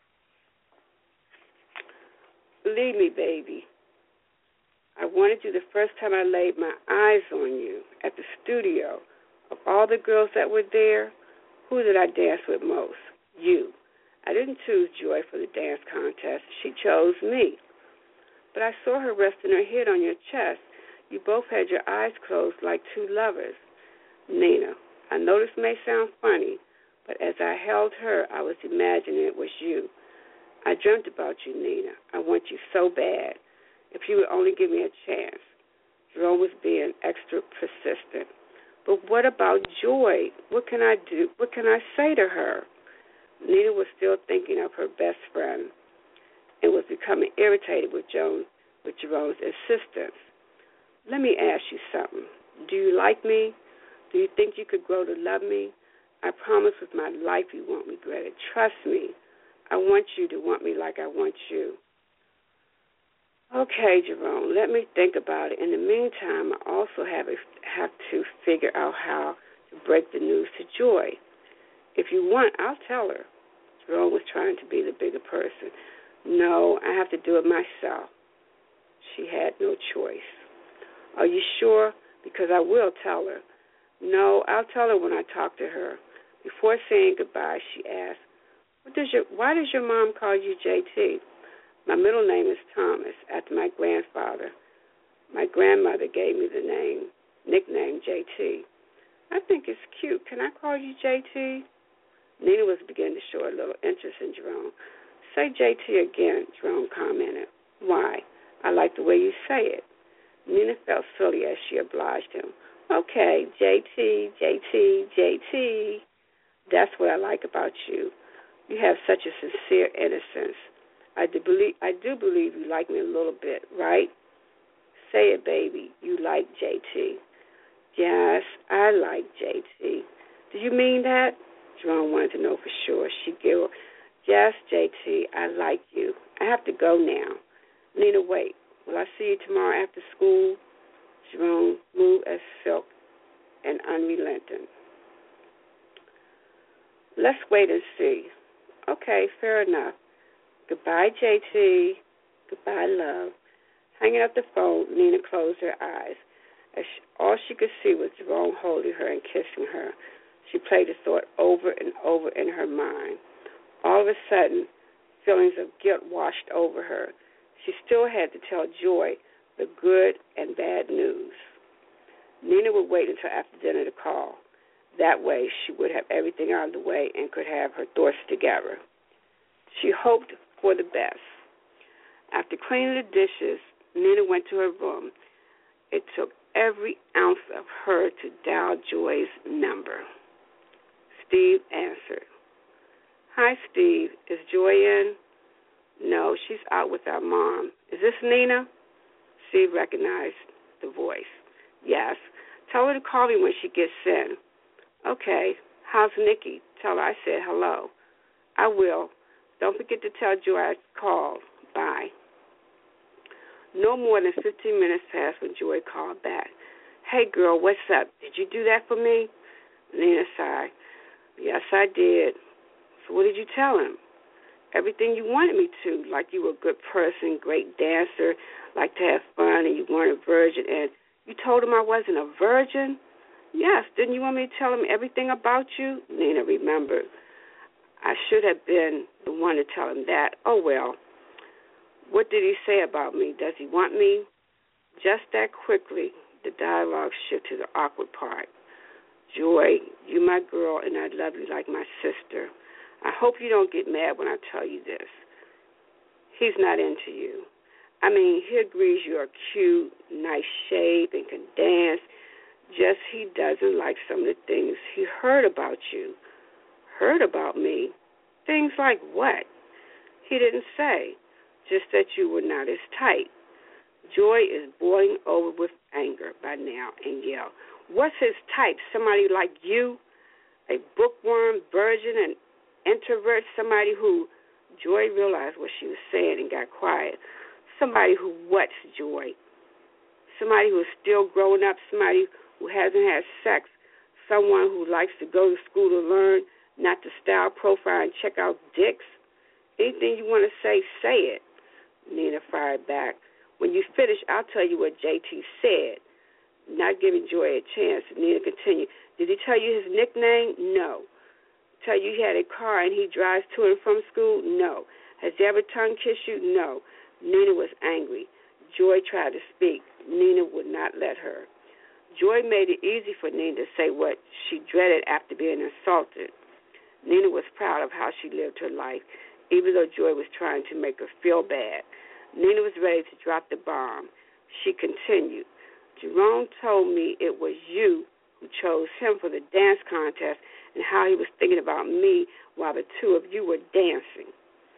Believe me, baby, I wanted you the first time I laid my eyes on you at the studio. Of all the girls that were there, who did I dance with most? You. I didn't choose Joy for the dance contest. She chose me. But I saw her resting her head on your chest. You both had your eyes closed like two lovers. Nina, I know this may sound funny, but as I held her, I was imagining it was you. I dreamt about you, Nina. I want you so bad. If you would only give me a chance. Jerome was being extra persistent. But what about Joy? What can I do? What can I say to her? Nina was still thinking of her best friend and was becoming irritated with, Joan, with Jerome's insistence. Let me ask you something. Do you like me? Do you think you could grow to love me? I promise with my life you won't regret it. Trust me. I want you to want me like I want you. Okay, Jerome, let me think about it. In the meantime, I also have, a, have to figure out how to break the news to Joy. If you want, I'll tell her. Jerome was trying to be the bigger person. No, I have to do it myself. She had no choice. Are you sure? Because I will tell her. No, I'll tell her when I talk to her. Before saying goodbye, she asked, what does your, why does your mom call you J T? My middle name is Thomas, after my grandfather. My grandmother gave me the name, nickname J T. I think it's cute. Can I call you J T? Nina was beginning to show a little interest in Jerome. Say J T again, Jerome commented. Why? I like the way you say it. Nina felt silly as she obliged him. Okay, J T, J T, J T. That's what I like about you. You have such a sincere innocence. I do believe I do believe you like me a little bit, right? Say it, baby. You like J T. Yes, I like J T. Do you mean that? Jerome wanted to know for sure. She giggled. Yes, J T, I like you. I have to go now. Nina, wait. Will I see you tomorrow after school? Jerome moved as silk and unrelenting. Let's wait and see. Okay, fair enough. Goodbye, J T. Goodbye, love. Hanging up the phone, Nina closed her eyes. As she, all she could see was Jerome holding her and kissing her. She played the thought over and over in her mind. All of a sudden, feelings of guilt washed over her. She still had to tell Joy the good and bad news. Nina would wait until after dinner to call. That way, she would have everything out of the way and could have her thoughts together. She hoped for the best. After cleaning the dishes, Nina went to her room. It took every ounce of her to dial Joy's number. Steve answered. Hi, Steve. Is Joy in? No, she's out with our mom. Is this Nina? Steve recognized the voice. Yes. Tell her to call me when she gets in. Okay. How's Nikki? Tell her I said hello. I will. Don't forget to tell Joy I called. Bye. No more than fifteen minutes passed when Joy called back. Hey, girl, what's up? Did you do that for me? Nina sighed. Yes, I did. So what did you tell him? Everything you wanted me to, like you were a good person, great dancer, like to have fun, and you weren't a virgin. And you told him I wasn't a virgin? Yes. Didn't you want me to tell him everything about you? Nina remembered. I should have been the one to tell him that. Oh, well. What did he say about me? Does he want me? Just that quickly, the dialogue shifted to the awkward part. Joy, you my girl, and I love you like my sister. I hope you don't get mad when I tell you this. He's not into you. I mean, he agrees you're cute, nice shape, and can dance. Just he doesn't like some of the things he heard about you. Heard about me? Things like what? He didn't say. Just that you were not his type. Joy is boiling over with anger by now and yell, what's his type? Somebody like you? A bookworm, virgin, and introvert? Somebody who... Joy realized what she was saying and got quiet. Somebody who what's Joy? Somebody who is still growing up, somebody who hasn't had sex, someone who likes to go to school to learn, not to style, profile, and check out dicks? Anything you want to say, say it. Nina fired back. When you finish, I'll tell you what J T said. Not giving Joy a chance, Nina continued. Did he tell you his nickname? No. Tell you he had a car and he drives to and from school? No. Has he ever tongue-kissed you? No. Nina was angry. Joy tried to speak. Nina would not let her. Joy made it easy for Nina to say what she dreaded after being insulted. Nina was proud of how she lived her life, even though Joy was trying to make her feel bad. Nina was ready to drop the bomb. She continued, Jerome told me it was you who chose him for the dance contest and how he was thinking about me while the two of you were dancing.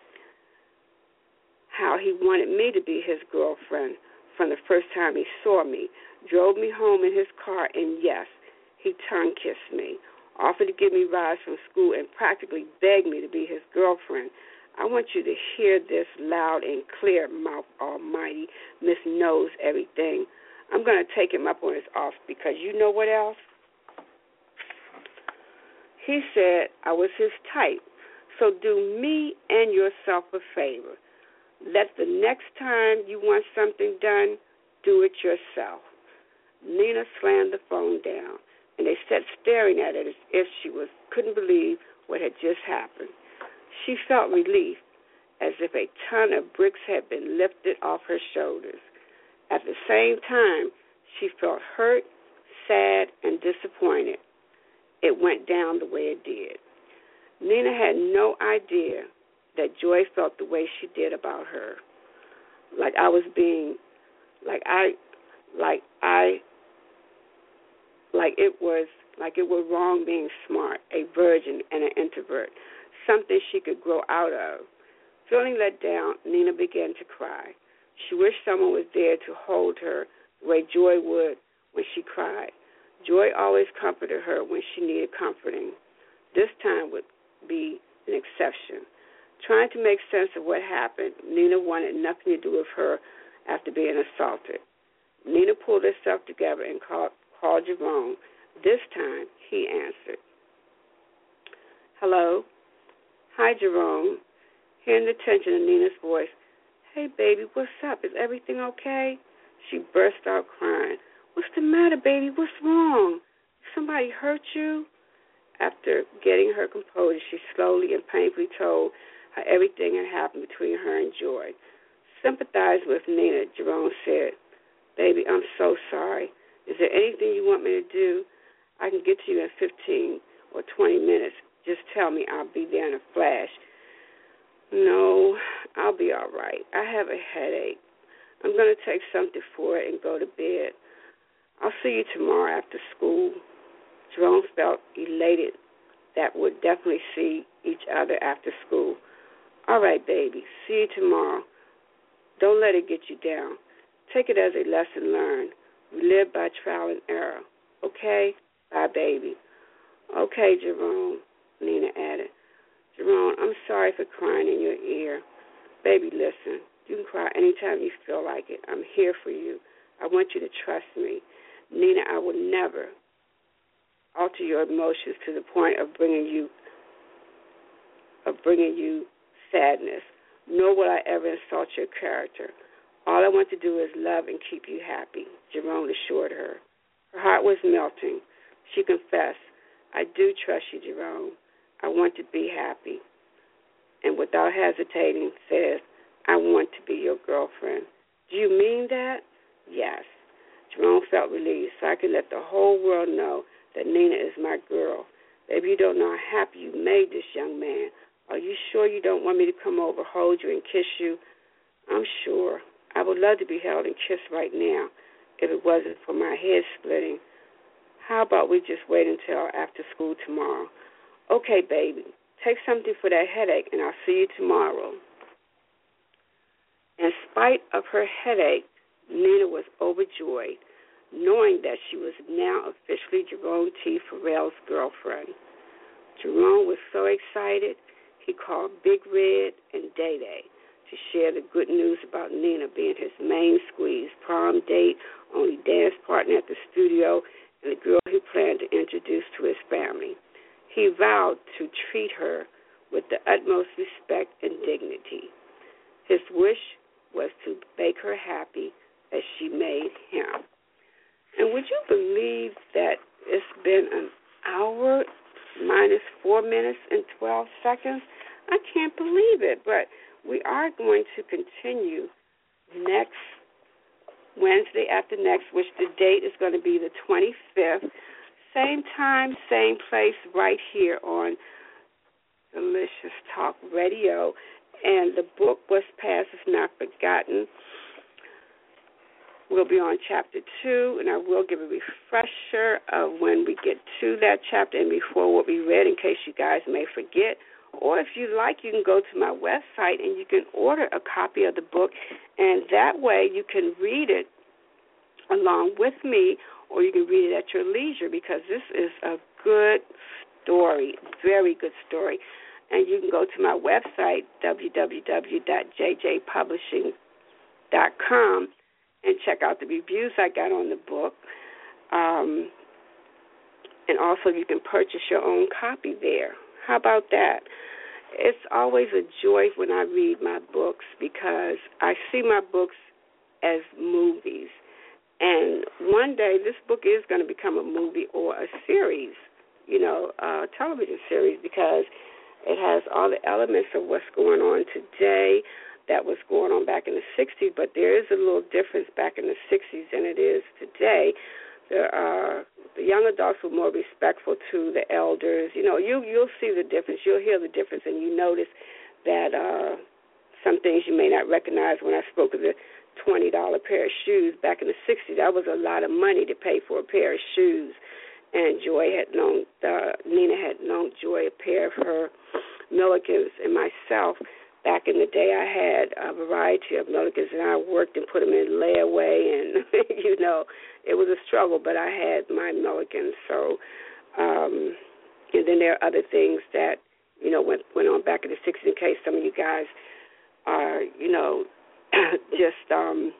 How he wanted me to be his girlfriend from the first time he saw me, drove me home in his car, and yes, he tongue-kissed me, offered to give me rides from school, and practically begged me to be his girlfriend. I want you to hear this loud and clear, mouth almighty. Miss knows everything. I'm going to take him up on his offer because you know what else? He said I was his type. So do me and yourself a favor. Let the next time you want something done, do it yourself. Nina slammed the phone down, and they sat staring at it as if she was couldn't believe what had just happened. She felt relief, as if a ton of bricks had been lifted off her shoulders. At the same time, she felt hurt, sad, and disappointed. It went down the way it did. Nina had no idea that Joy felt the way she did about her. Like I was being, like I, like I, like it was, like it was wrong being smart, a virgin and an introvert, something she could grow out of. Feeling let down, Nina began to cry. She wished someone was there to hold her the way Joy would when she cried. Joy always comforted her when she needed comforting. This time would be an exception. Trying to make sense of what happened, Nina wanted nothing to do with her after being assaulted. Nina pulled herself together and called, called Jerome. This time, he answered. Hello? Hi, Jerome. Hearing the tension in Nina's voice, hey, baby, what's up? Is everything okay? She burst out crying. What's the matter, baby? What's wrong? Somebody hurt you? After getting her composure, she slowly and painfully told how everything had happened between her and Joy. Sympathized with Nina, Jerome said, baby, I'm so sorry. Is there anything you want me to do? I can get to you in fifteen or twenty minutes. Just tell me. I'll be there in a flash. No, I'll be all right. I have a headache. I'm going to take something for it and go to bed. I'll see you tomorrow after school. Jerome felt elated that would definitely see each other after school. All right, baby. See you tomorrow. Don't let it get you down. Take it as a lesson learned. We live by trial and error. Okay? Bye, baby. Okay, Jerome, Nina added. Jerome, I'm sorry for crying in your ear. Baby, listen. You can cry anytime you feel like it. I'm here for you. I want you to trust me. Nina, I will never alter your emotions to the point of bringing you of bringing you sadness, nor will I ever insult your character. All I want to do is love and keep you happy, Jerome assured her. Her heart was melting. She confessed, I do trust you, Jerome. I want to be happy. And without hesitating, says, I want to be your girlfriend. Do you mean that? Yes. Jerome felt relieved, so I could let the whole world know that Nina is my girl. Baby, you don't know how happy you made this young man. Are you sure you don't want me to come over, hold you, and kiss you? I'm sure. I would love to be held and kissed right now if it wasn't for my head splitting. How about we just wait until after school tomorrow? Okay, baby. Take something for that headache, and I'll see you tomorrow. In spite of her headache, Nina was overjoyed, knowing that she was now officially Jerome T. Farrell's girlfriend. Jerome was so excited, he called Big Red and Day Day to share the good news about Nina being his main squeeze, prom date, only dance partner at the studio, and the girl he planned to introduce to his family. He vowed to treat her with the utmost respect and dignity. His wish was to make her happy as she made him. And would you believe that it's been an hour minus four minutes and twelve seconds? I can't believe it, but we are going to continue next Wednesday after next, which the date is going to be the twenty-fifth. Same time, same place, right here on Delicious Talk Radio. And the book, What's Past Is Not Forgotten, will be on chapter two, and I will give a refresher of when we get to that chapter and before what we read in case you guys may forget. Or if you like, you can go to my website and you can order a copy of the book, and that way you can read it along with me, or you can read it at your leisure, because this is a good story, very good story. And you can go to my website, w w w dot j j publishing dot com, and check out the reviews I got on the book. Um, and also you can purchase your own copy there. How about that? It's always a joy when I read my books because I see my books as movies. And one day this book is going to become a movie or a series, you know, a television series, because it has all the elements of what's going on today that was going on back in the sixties, but there is a little difference back in the sixties than it is today. There are, the young adults were more respectful to the elders. You know, you, you'll see the difference. You'll hear the difference, and you notice that uh, some things you may not recognize. When I spoke of the twenty dollar pair of shoes back in the sixties, that was a lot of money to pay for a pair of shoes. And Joy had known, uh, Nina had known Joy a pair of her Milligans, and myself. Back in the day, I had a variety of Milligans, and I worked and put them in layaway, and, you know, it was a struggle, but I had my Milligans. So, um, and then there are other things that, you know, went, went on back in the sixties, in case some of you guys are, you know, just um,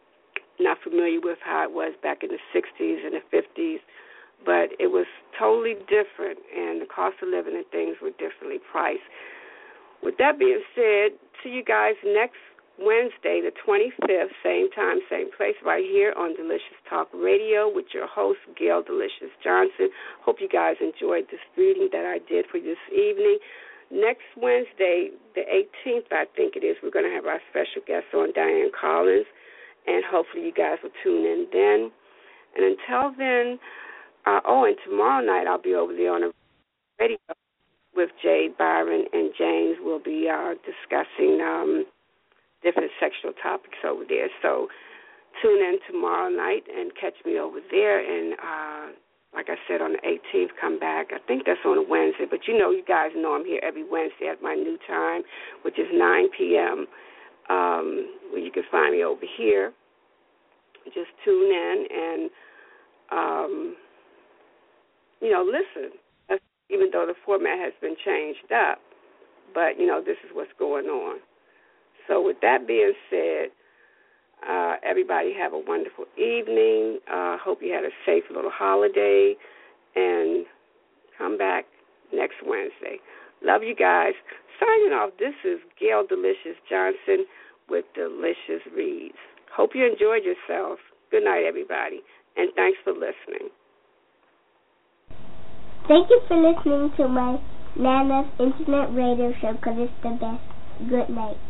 not familiar with how it was back in the sixties and the fifties. But it was totally different, and the cost of living and things were differently priced. With that being said, see you guys next Wednesday, the twenty-fifth, same time, same place, right here on Delicious Talk Radio with your host, Gail Delicious Johnson. Hope you guys enjoyed this reading that I did for this evening. Next Wednesday, the eighteenth, I think it is, we're going to have our special guest on, Diane Collins, and hopefully you guys will tune in then. And until then, Uh, oh, and tomorrow night I'll be over there on the radio with Jay Byron and James. We'll be uh, discussing um, different sexual topics over there. So tune in tomorrow night and catch me over there. And uh, like I said, on the eighteenth, come back. I think that's on a Wednesday. But you know, you guys know I'm here every Wednesday at my new time, which is nine p.m. Um, where you can find me over here. Just tune in and... Um, You know, listen, even though the format has been changed up, but, you know, this is what's going on. So with that being said, uh, everybody have a wonderful evening. Uh, hope you had a safe little holiday, and come back next Wednesday. Love you guys. Signing off, this is Gail Delicious Johnson with Delicious Reads. Hope you enjoyed yourself. Good night, everybody, and thanks for listening. Thank you for listening to my Nana's Internet Radio Show, because it's the best. Good night.